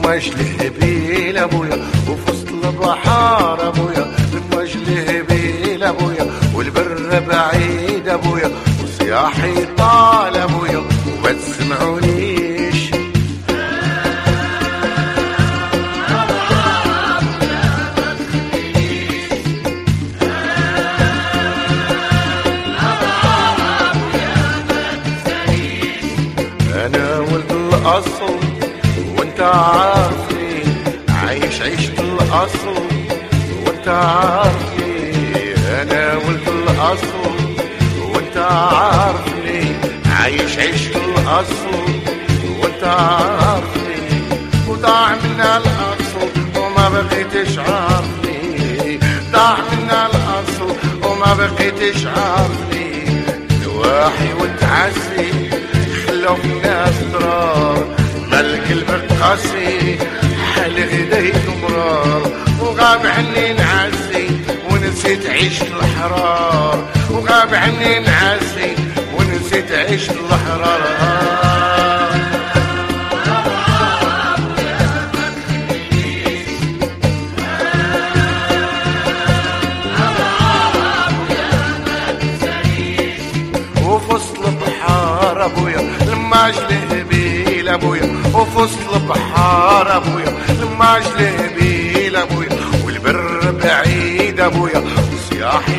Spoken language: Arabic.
اجله بيل ابويا وفي وسط البحار ابويا لما اجله بيل ابويا والبر بعيد ابويا وصياحي طال ابويا وما تسمعونيش. انا ولد الاصل وانت عارفني عايش عيشة الاصل وانت عارفني. انا ولد الاصل وانت عارفني عايش عيشة الاصل وانت عارفني. وضاع منا الاصل وما بقيتش عارفني. ضاع منا الاصل وما بقيتش عارفني. نواحي وتعسي خلوا في الناس ضرار. ملك البقاسي حال غديت مرار. وغاب عني نعسي ونسيت عيش الحرار. وغاب عني نعسي ونسيت عيش الحرار. وفي وسط البحار ابويا لما اجله بيل ابويا وفي وسط البحار ابويا لما اجله بيل ابويا والبر بعيد ابويا وصياحي